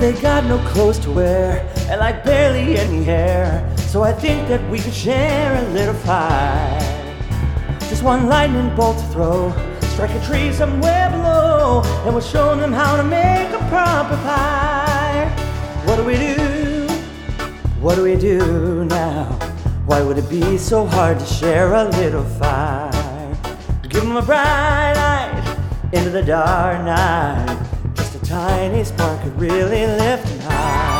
they got no clothes to wear and like barely any hair. So I think that we could share a little fire. Just one lightning bolt to throw, strike a tree somewhere below, and we'll show them how to make a proper pie. What do we do? What do we do now? Why would it be so hard to share a little fire? Give them a bright light into the dark night. Just a tiny spark could really lift them high.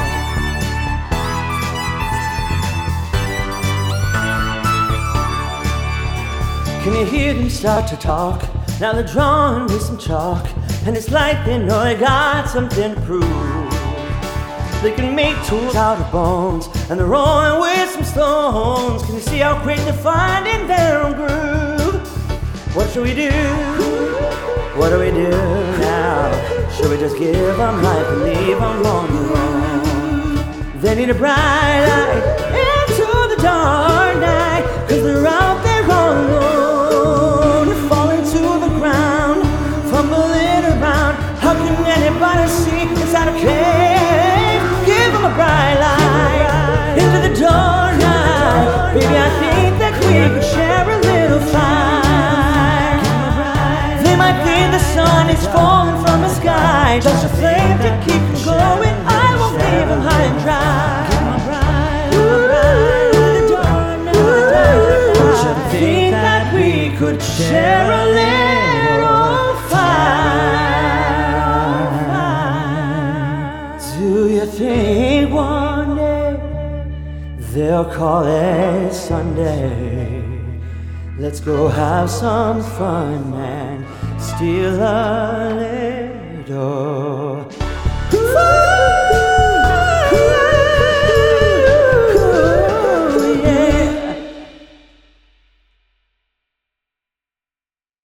Can you hear them start to talk? Now they're drawing with some chalk, and it's like they know they got something to prove. They can make tools out of bones, and they're rolling with some stones. Can you see how quick they're finding their own groove? What should we do? What do we do now? Should we just give them life and leave them on their own? They need a bright light into the dark night, 'cause they're out there all alone, falling to the ground, fumbling around. How can anybody see inside a cave? Give them a bright light into the dark night. Baby, I think that we could share a little fire. They might think the sun is falling from the sky, just a flame to keep them glowing. I won't leave them high and dry. Think that we could share a little fire. Do you think one day they'll call it Sunday? Let's go have some fun and steal a